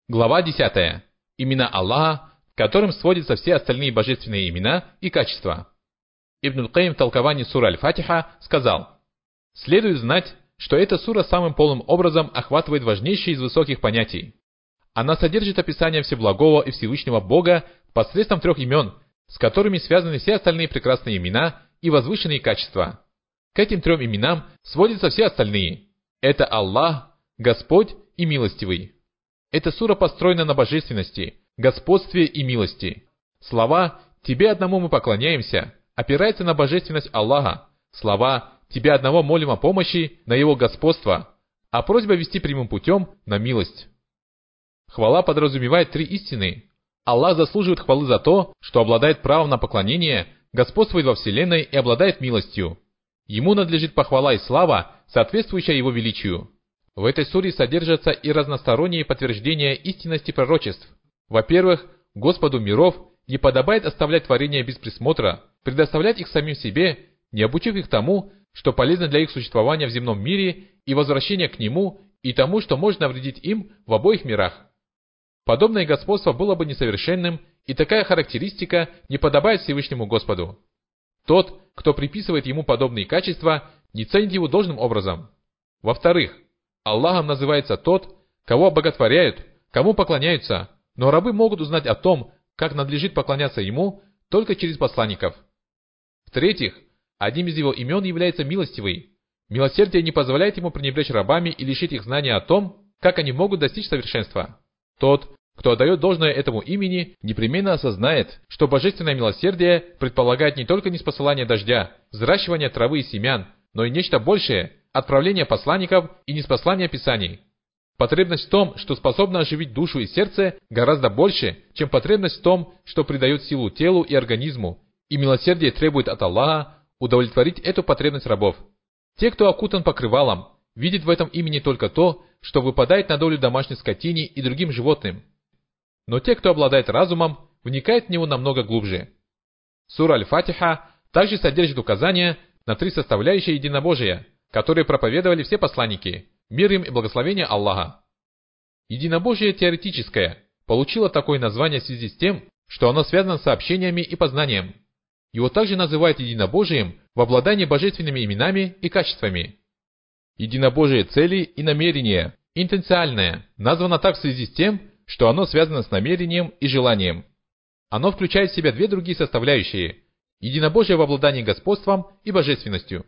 Глава 10. Имена Аллаха, к которым сводятся все остальные божественные имена и качества. Ибн Аль-Каим в толковании суры Аль-Фатиха сказал: «Следует знать, что эта сура самым полным образом охватывает важнейшие из высоких понятий. Она содержит описание Всеблагого и Всевышнего Бога посредством 3 имен, с которыми связаны все остальные прекрасные имена и возвышенные качества. К этим 3 именам сводятся все остальные. Это Аллах, Господь и Милостивый. Эта сура построена на божественности, господстве и милости. Слова «Тебе одному мы поклоняемся» опирается на божественность Аллаха. Слова «Тебе одного молим о помощи» на Его господство, а просьба вести прямым путем на милость. Хвала подразумевает 3 истины. Аллах заслуживает хвалы за то, что обладает правом на поклонение, господствует во вселенной и обладает милостью. Ему надлежит похвала и слава, соответствующая Его величию. В этой суре содержатся и разносторонние подтверждения истинности пророчеств. Во-первых, Господу миров не подобает оставлять творения без присмотра, предоставлять их самим себе, не обучив их тому, что полезно для их существования в земном мире и возвращения к Нему и тому, что может навредить им в обоих мирах. Подобное господство было бы несовершенным, и такая характеристика не подобает Всевышнему Господу. Тот, кто приписывает Ему подобные качества, не ценит Его должным образом. Во-вторых, Аллахом называется тот, кого обоготворяют, кому поклоняются, но рабы могут узнать о том, как надлежит поклоняться Ему, только через посланников. В-третьих, одним из Его имен является Милостивый. Милосердие не позволяет Ему пренебречь рабами и лишить их знания о том, как они могут достичь совершенства. Тот, кто отдает должное этому имени, непременно осознает, что божественное милосердие предполагает не только ниспосылание дождя, взращивание травы и семян, но и нечто большее – отправление посланников и ниспослание писаний. Потребность в том, что способна оживить душу и сердце, гораздо больше, чем потребность в том, что придает силу телу и организму, и милосердие требует от Аллаха удовлетворить эту потребность рабов. Те, кто окутан покрывалом, видят в этом имени только то, что выпадает на долю домашней скотине и другим животным. Но те, кто обладает разумом, вникают в него намного глубже. Сура Аль-Фатиха также содержит указания на 3 составляющие единобожия, которые проповедовали все посланники, мир им и благословение Аллаха. Единобожие теоретическое получило такое название в связи с тем, что оно связано с сообщениями и познанием. Его также называют единобожием в обладании божественными именами и качествами. Единобожие цели и намерения, интенциальное, названо так в связи с тем, что оно связано с намерением и желанием. Оно включает в себя 2 другие составляющие – единобожие в обладании господством и божественностью.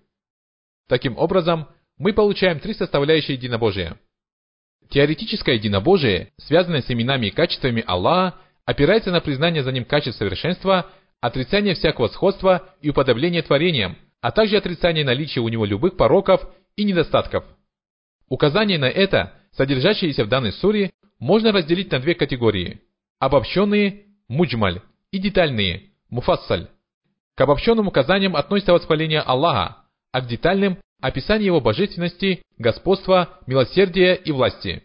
Таким образом, мы получаем 3 составляющие единобожия. Теоретическое единобожие, связанное с именами и качествами Аллаха, опирается на признание за Ним качеств совершенства, отрицание всякого сходства и уподобление творениям, а также отрицание наличия у Него любых пороков и недостатков. Указания на это, содержащиеся в данной суре, можно разделить на 2 категории – обобщенные – муджмаль и детальные – муфассаль. К обобщенным указаниям относится восхваление Аллаха, а к детальным – описание Его божественности, господства, милосердия и власти.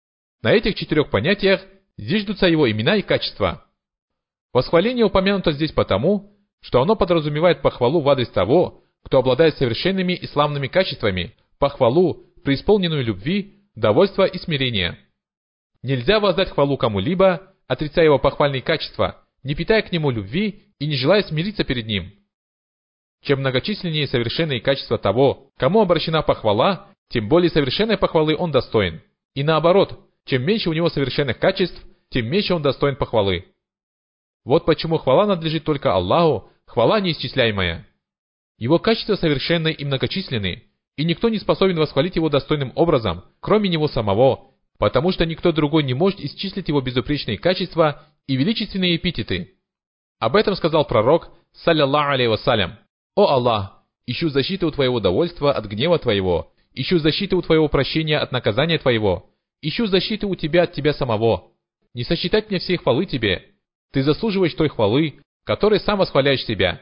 На этих 4 понятиях зиждутся Его имена и качества. Восхваление упомянуто здесь потому, что оно подразумевает похвалу в адрес того, кто обладает совершенными и славными качествами, похвалу, преисполненную любви, довольства и смирения. Нельзя воздать хвалу кому-либо, отрицая его похвальные качества, не питая к нему любви и не желая смириться перед ним. Чем многочисленнее совершенные качества того, кому обращена похвала, тем более совершенной похвалы он достоин. И наоборот, чем меньше у него совершенных качеств, тем меньше он достоин похвалы. Вот почему хвала надлежит только Аллаху, хвала неисчисляемая. Его качества совершенны и многочисленны, и никто не способен восхвалить его достойным образом, кроме него самого, потому что никто другой не может исчислить его безупречные качества и величественные эпитеты. Об этом сказал пророк, саллиллаху алейхи вассалям: «О Аллах, ищу защиты у Твоего довольства от гнева Твоего, ищу защиты у Твоего прощения от наказания Твоего, ищу защиты у Тебя от Тебя самого. Не сосчитать мне всей хвалы Тебе. Ты заслуживаешь той хвалы, которой сам восхваляешь Себя».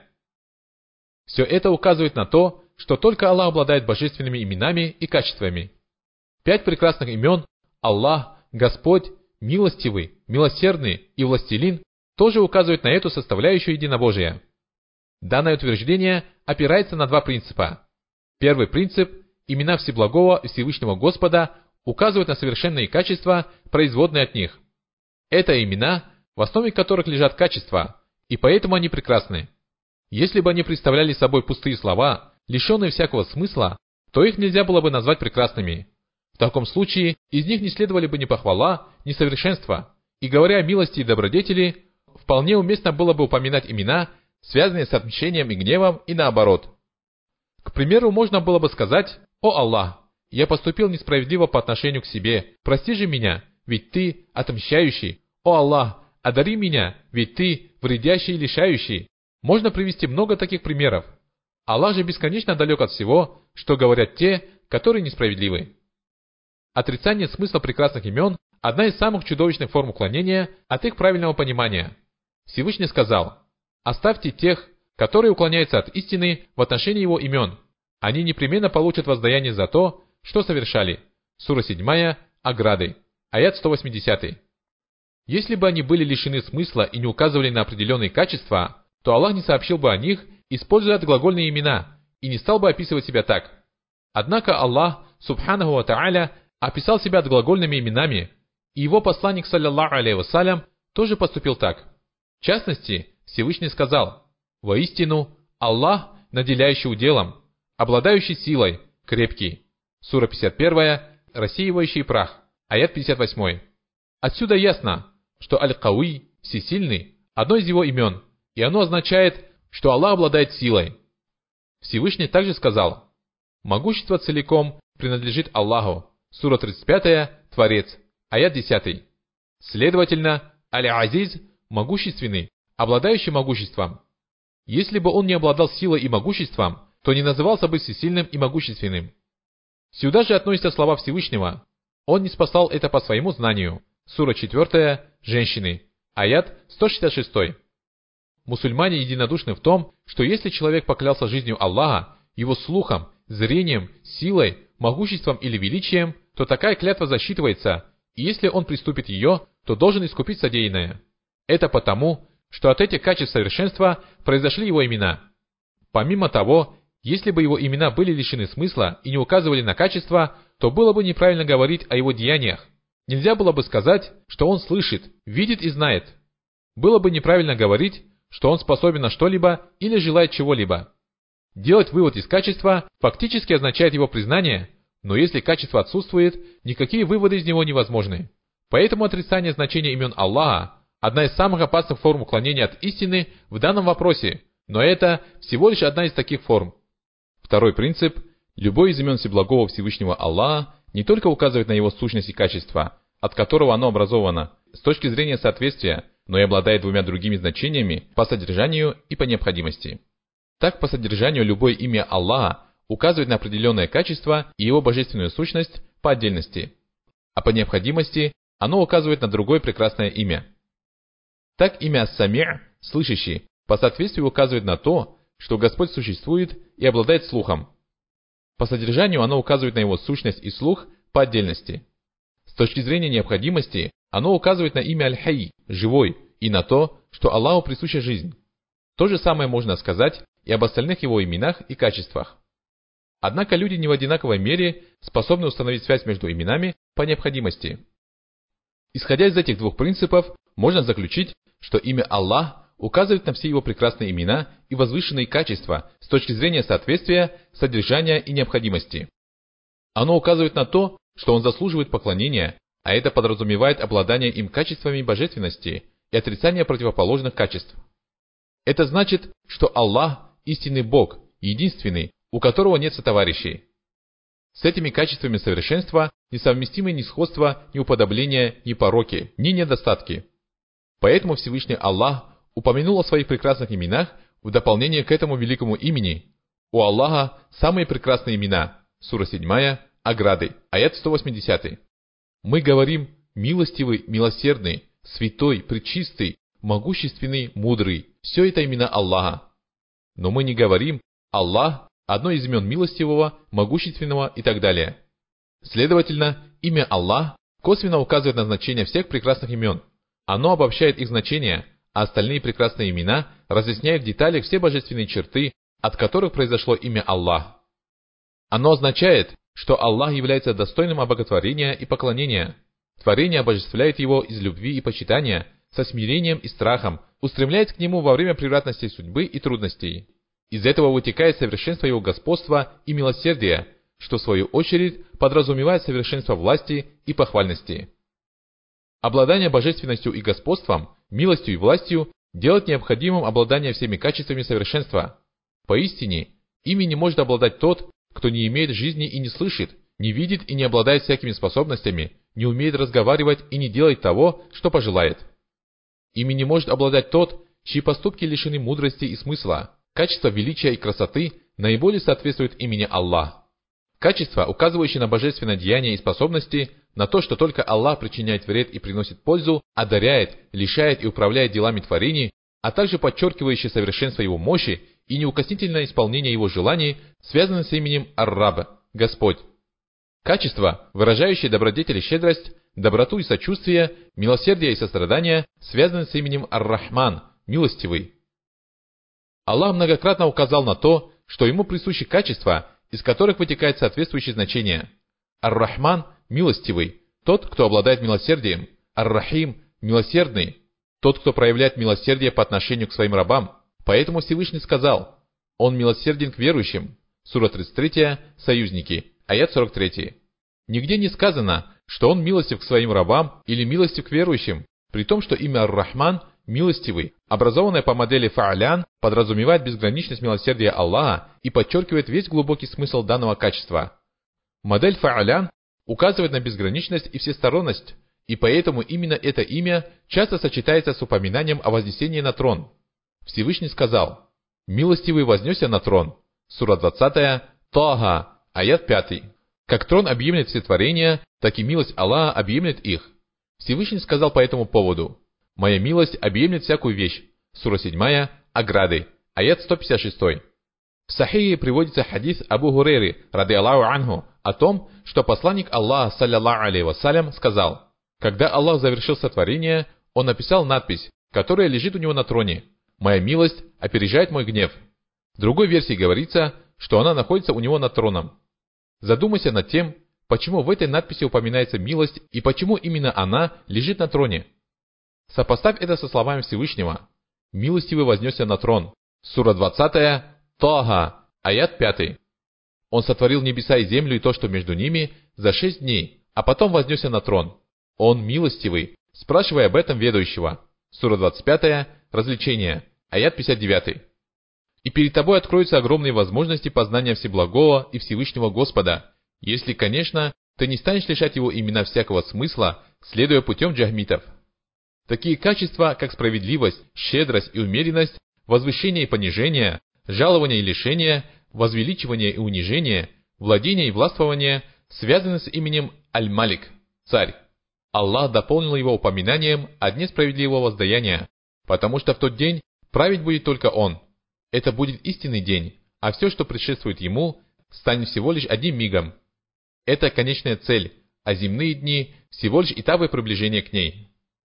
Все это указывает на то, что только Аллах обладает божественными именами и качествами. 5 прекрасных имен – Аллах, Господь, Милостивый, Милосердный и Властелин – тоже указывают на эту составляющую единобожия. Данное утверждение опирается на 2 принципа. Первый принцип – имена Всеблагого и Всевышнего Господа указывают на совершенные качества, производные от них. Это имена, в основе которых лежат качества, и поэтому они прекрасны. Если бы они представляли собой пустые слова, лишенные всякого смысла, то их нельзя было бы назвать прекрасными. В таком случае из них не следовали бы ни похвала, ни совершенство, и говоря о милости и добродетели, вполне уместно было бы упоминать имена, связанные с отмщением и гневом, и наоборот. К примеру, можно было бы сказать: «О Аллах, я поступил несправедливо по отношению к себе, прости же меня, ведь Ты отмщающий. О Аллах, одари меня, ведь Ты вредящий и лишающий». Можно привести много таких примеров. Аллах же бесконечно далек от всего, что говорят те, которые несправедливы. Отрицание смысла прекрасных имен – одна из самых чудовищных форм уклонения от их правильного понимания. Всевышний сказал: «Оставьте тех, которые уклоняются от истины в отношении его имен. Они непременно получат воздаяние за то, что совершали». Сура 7, Ограды, аят 180. Если бы они были лишены смысла и не указывали на определенные качества, то Аллах не сообщил бы о них, используя глагольные имена, и не стал бы описывать себя так. Однако Аллах, субханаху ва тааля, описал себя глагольными именами, и его посланник, саллаллаху алейхи вассалям, тоже поступил так. В частности, Всевышний сказал: «Воистину, Аллах, наделяющий уделом, обладающий силой, крепкий». Сура 51, рассеивающий прах, аят 58. Отсюда ясно, что Аль-Кауи, всесильный, одно из его имен, и оно означает, что Аллах обладает силой. Всевышний также сказал: «Могущество целиком принадлежит Аллаху». Сура 35, Творец, аят 10. Следовательно, Аль-Азиз – могущественный, обладающий могуществом. Если бы он не обладал силой и могуществом, то не назывался бы всесильным и могущественным. Сюда же относятся слова Всевышнего: «Он не спасал это по своему знанию». Сура 4, Женщины, аят 166. Мусульмане единодушны в том, что если человек поклялся жизнью Аллаха, его слухом, зрением, силой, могуществом или величием, то такая клятва засчитывается, и если он приступит ее, то должен искупить содеянное. Это потому, что от этих качеств совершенства произошли его имена. Помимо того, если бы его имена были лишены смысла и не указывали на качества, то было бы неправильно говорить о его деяниях. Нельзя было бы сказать, что он слышит, видит и знает. Было бы неправильно говорить, что он способен на что-либо или желает чего-либо. Делать вывод из качества фактически означает его признание, но если качество отсутствует, никакие выводы из него невозможны. Поэтому отрицание значения имен Аллаха – одна из самых опасных форм уклонения от истины в данном вопросе, но это всего лишь одна из таких форм. Второй принцип – любой из имен Всеблагого Всевышнего Аллаха не только указывает на его сущность и качество, от которого оно образовано, с точки зрения соответствия, но и обладает двумя другими значениями по содержанию и по необходимости. Так, по содержанию любое имя Аллаха указывает на определенное качество и его божественную сущность по отдельности, а по необходимости оно указывает на другое прекрасное имя. Так, имя Ас-Сами', слышащий, по соответствию указывает на то, что Господь существует и обладает слухом. По содержанию оно указывает на его сущность и слух по отдельности. С точки зрения необходимости, оно указывает на имя Аль-Хай, живой, и на то, что Аллаху присуща жизнь. То же самое можно сказать и об остальных его именах и качествах. Однако люди не в одинаковой мере способны установить связь между именами по необходимости. Исходя из этих двух принципов, можно заключить, что имя Аллах указывает на все его прекрасные имена и возвышенные качества с точки зрения соответствия, содержания и необходимости. Оно указывает на то, что он заслуживает поклонения, а это подразумевает обладание им качествами божественности и отрицание противоположных качеств. Это значит, что Аллах – истинный Бог, единственный, у которого нет сотоварищей. С этими качествами совершенства несовместимы ни сходство, ни уподобление, ни пороки, ни недостатки. Поэтому Всевышний Аллах упомянул о своих прекрасных именах в дополнение к этому великому имени. У Аллаха самые прекрасные имена. Сура 7, Ограды, аят 180. Мы говорим: милостивый, милосердный, святой, пречистый, могущественный, мудрый. Все это имена Аллаха. Но мы не говорим: Аллах – одно из имен милостивого, могущественного и так далее. Следовательно, имя Аллах косвенно указывает на значение всех прекрасных имен. Оно обобщает их значения, а остальные прекрасные имена разъясняют в деталях все божественные черты, от которых произошло имя Аллах. Оно означает, что Аллах является достойным обоготворения и поклонения. Творение обожествляет Его из любви и почитания, со смирением и страхом, устремляясь к Нему во время превратностей судьбы и трудностей. Из этого вытекает совершенство Его господства и милосердия, что в свою очередь подразумевает совершенство власти и похвальности. Обладание божественностью и господством, милостью и властью делает необходимым обладание всеми качествами совершенства. Поистине, ими не может обладать тот, кто не имеет жизни и не слышит, не видит и не обладает всякими способностями, не умеет разговаривать и не делает того, что пожелает. Ими не может обладать тот, чьи поступки лишены мудрости и смысла. Качество величия и красоты наиболее соответствует имени Аллах. Качества, указывающие на божественное деяние и способности, на то, что только Аллах причиняет вред и приносит пользу, одаряет, лишает и управляет делами творений, а также подчеркивающие совершенство Его мощи и неукоснительное исполнение Его желаний, связаны с именем Ар-Раб, Господь. Качества, выражающие добродетель и щедрость, доброту и сочувствие, милосердие и сострадание, связаны с именем Ар-Рахман, Милостивый. Аллах многократно указал на то, что Ему присущи качества, из которых вытекает соответствующее значение. Ар-Рахман – милостивый, тот, кто обладает милосердием. Ар-Рахим – милосердный, тот, кто проявляет милосердие по отношению к своим рабам. Поэтому Всевышний сказал: «Он милосерден к верующим». Сура 33, Союзники, аят 43. Нигде не сказано, что Он милостив к своим рабам или милостив к верующим, при том, что имя Ар-Рахман – милостивый, образованное по модели Фаалян, подразумевает безграничность милосердия Аллаха и подчеркивает весь глубокий смысл данного качества. Модель Фаалян указывает на безграничность и всесторонность, и поэтому именно это имя часто сочетается с упоминанием о вознесении на трон. Всевышний сказал: «Милостивый вознесся на трон». Сура 20, Таха, аят 5. Как трон объемлет все творения, так и милость Аллаха объемлет их. Всевышний сказал по этому поводу: «Моя милость объемлет всякую вещь». Сура 7, Ограды, аят 156. В Сахихе приводится хадис Абу Хурейры, ради Аллаху анху, о том, что посланник Аллаха, саллаллаху алейхи вассалям, сказал: «Когда Аллах завершил сотворение, Он написал надпись, которая лежит у Него на троне: «Моя милость опережает мой гнев». В другой версии говорится, что она находится у Него над троном. Задумайся над тем, почему в этой надписи упоминается милость и почему именно она лежит на троне. Сопоставь это со словами Всевышнего: «Милостивый вознесся на трон». Сура 20, Таха, аят 5. Он сотворил небеса и землю и то, что между ними, за 6 дней, а потом вознесся на трон. Он милостивый, спрашивая об этом ведающего. Сура 25, Развлечения, аят 59. И перед тобой откроются огромные возможности познания Всеблагого и Всевышнего Господа, если, конечно, ты не станешь лишать Его имена всякого смысла, следуя путем джахмитов. Такие качества, как справедливость, щедрость и умеренность, возвышение и понижение, жалование и лишение, возвеличивание и унижение, владение и властвование, связаны с именем Аль-Малик, Царь. Аллах дополнил его упоминанием о дне справедливого воздаяния, потому что в тот день править будет только Он. Это будет истинный день, а все, что предшествует ему, станет всего лишь одним мигом. Это конечная цель, а земные дни всего лишь этапы приближения к ней.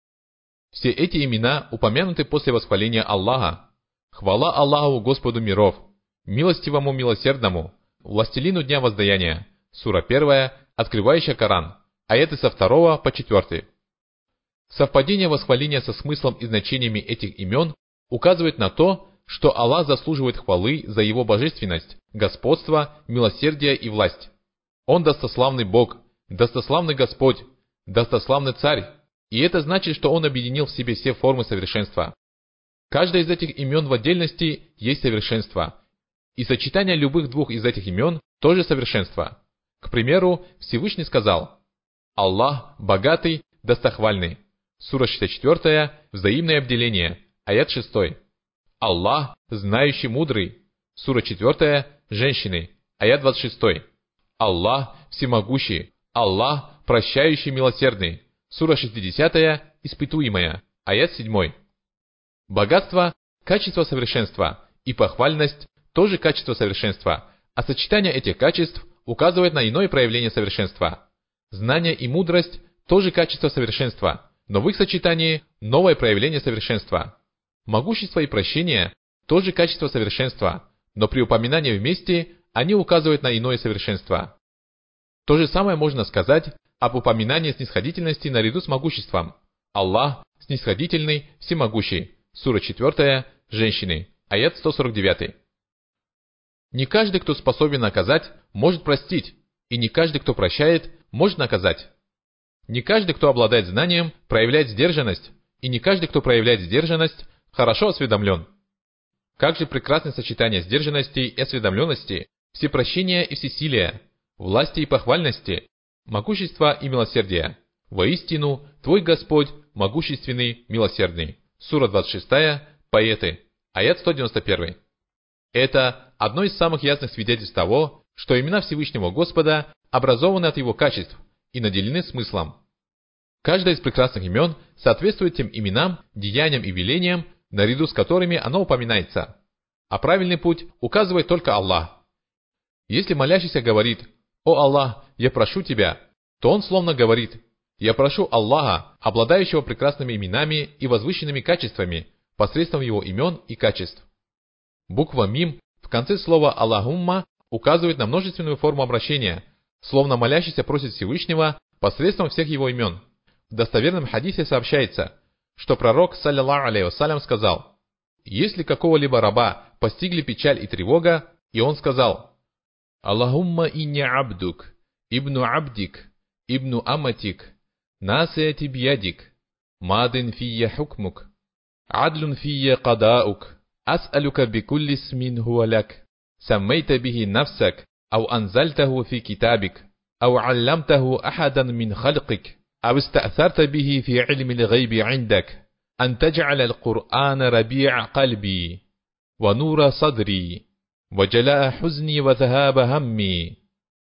Все эти имена упомянуты после восхваления Аллаха. Хвала Аллаху, Господу миров, милостивому милосердному, властелину дня воздаяния. Сура 1, открывающая Коран, аяты со 2 по 4. Совпадение восхваления со смыслом и значениями этих имен указывает на то, что Аллах заслуживает хвалы за Его божественность, господство, милосердие и власть. Он достославный Бог, достославный Господь, достославный Царь, и это значит, что Он объединил в себе все формы совершенства. Каждое из этих имен в отдельности есть совершенство, и сочетание любых двух из этих имен тоже совершенство. К примеру, Всевышний сказал: «Аллах богатый, достохвальный». Сура 64, взаимное обделение, аят 6. Аллах знающий, мудрый. Сура 4, женщины, аят 26. Аллах всемогущий. Аллах прощающий, милосердный. Сура 60, испытуемая, аят 7. Богатство – качество совершенства, и похвальность – тоже качество совершенства, а сочетание этих качеств указывает на иное проявление совершенства. Знание и мудрость – тоже качество совершенства, но в их сочетании – новое проявление совершенства. Могущество и прощение – тоже качество совершенства, но при упоминании вместе они указывают на иное совершенство. То же самое можно сказать об упоминании снисходительности наряду с могуществом. Аллах снисходительный, всемогущий. Сура 4, женщины, аят 149. Не каждый, кто способен наказать, может простить, и не каждый, кто прощает, может наказать. Не каждый, кто обладает знанием, проявляет сдержанность, и не каждый, кто проявляет сдержанность, хорошо осведомлен. Как же прекрасное сочетание сдержанности и осведомленности, всепрощения и всесилия, власти и похвальности, могущества и милосердия. Воистину, твой Господь могущественный, милосердный. Сура 26, поэты, аят 191. Это одно из самых ясных свидетельств того, что имена Всевышнего Господа образованы от Его качеств и наделены смыслом. Каждое из прекрасных имен соответствует тем именам, деяниям и велениям, наряду с которыми оно упоминается. А правильный путь указывает только Аллах. Если молящийся говорит: «О Аллах, я прошу Тебя», то он словно говорит: «Я прошу Аллаха, обладающего прекрасными именами и возвышенными качествами, посредством Его имен и качеств». Буква «мим» в конце слова «Аллахумма» указывает на множественную форму обращения, словно молящийся просит Всевышнего посредством всех Его имен. В достоверном хадисе сообщается, что пророк, саллиллаху алейхи вассалям, сказал: «Если какого-либо раба постигли печаль и тревога, и он сказал: Аллахумма инни абдук, ибну абдик, ибну аматик, насияти бьядик, мадин фия хукмук, адлун фия кадаук, ас'алука бикулли смин хуаляк, саммейта бихи нафсак, ау анзальтаху фи китабик, ау аллямтаху ахадан мин халкик, أو استأثرت به في علم الغيب عندك أن تجعل القرآن ربيع قلبي ونور صدري وجلاء حزني وذهاب همي.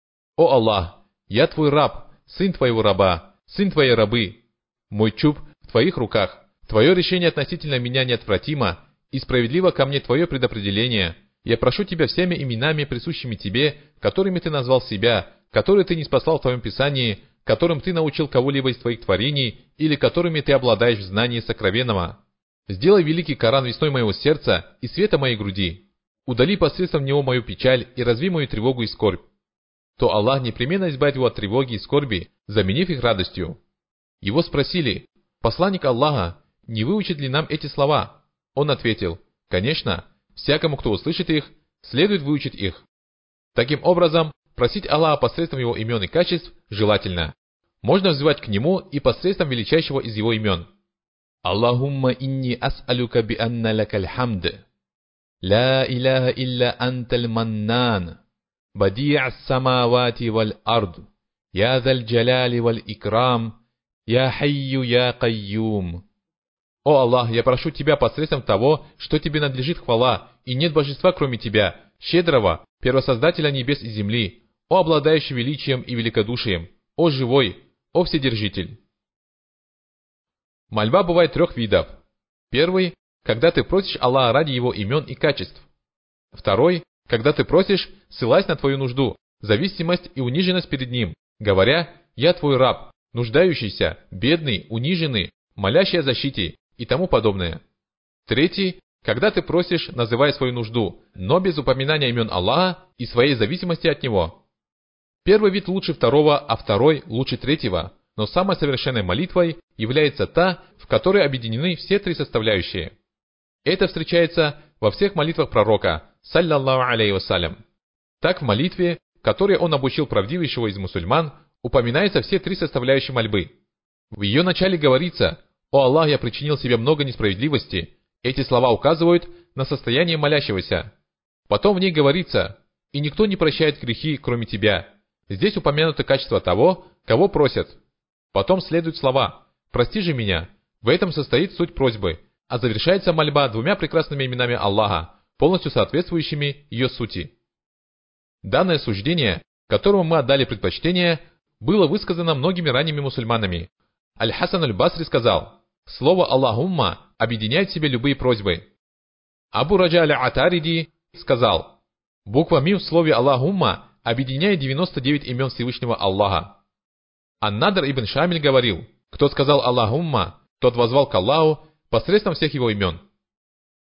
О Аллах, я твой раб, сын твоего раба, сын твоей рабы. Мой чуб в твоих руках. Твое решение относительно меня неотвратимо, и справедливо ко мне твое предопределение. Я прошу тебя всеми именами, присущими тебе, которыми ты назвал себя, которые ты ниспослал в твоем писании, которым ты научил кого-либо из твоих творений, или которыми ты обладаешь в знании сокровенного. Сделай великий Коран весной моего сердца и света моей груди. Удали посредством него мою печаль и разви мою тревогу и скорбь. То Аллах непременно избавит его от тревоги и скорби, заменив их радостью. Его спросили: «Посланник Аллаха, не выучит ли нам эти слова?» Он ответил: «Конечно, всякому, кто услышит их, следует выучить их». Таким образом, просить Аллаха посредством Его имен и качеств желательно. Можно взывать к Нему и посредством величайшего из Его имен. Аллахумма инни ас'алюка би анна лакаль хамд. Ла илляха илля анталь маннан. Бади'ас самавати валь ард. Я заль джаляли валь икрам. Я хайю я кайюм. О Аллах, я прошу Тебя посредством того, что Тебе надлежит хвала, и нет божества кроме Тебя, щедрого, первосоздателя небес и земли, о обладающий величием и великодушием, о живой, о вседержитель. Мольба бывает трех видов. Первый, когда ты просишь Аллаха ради Его имен и качеств. Второй, когда ты просишь, ссылаясь на твою нужду, зависимость и униженность перед Ним, говоря: «Я твой раб, нуждающийся, бедный, униженный, молящий о защите» и тому подобное. Третий, когда ты просишь, называя свою нужду, но без упоминания имен Аллаха и своей зависимости от Него. Первый вид лучше второго, а второй лучше третьего, но самой совершенной молитвой является та, в которой объединены все три составляющие. Это встречается во всех молитвах пророка, саллаллаху алейхи вассалям. Так в молитве, которой он обучил правдивейшего из мусульман, упоминаются все три составляющие мольбы. В ее начале говорится: «О Аллах, я причинил себе много несправедливости». Эти слова указывают на состояние молящегося. Потом в ней говорится: «И никто не прощает грехи, кроме Тебя». Здесь упомянуто качество того, кого просят. Потом следуют слова: «Прости же меня». В этом состоит суть просьбы, а завершается мольба двумя прекрасными именами Аллаха, полностью соответствующими ее сути. Данное суждение, которому мы отдали предпочтение, было высказано многими ранними мусульманами. Аль-Хасан аль-Басри сказал: «Слово «Аллахумма» объединяет в себе любые просьбы». Абу Раджа аль-Атариди сказал: «Буква «Мим» в слове «Аллахумма» объединяет 99 имен Всевышнего Аллаха». Ан-Надр ибн Шамиль говорил: «Кто сказал «Аллахумма», тот воззвал к Аллаху посредством всех его имен».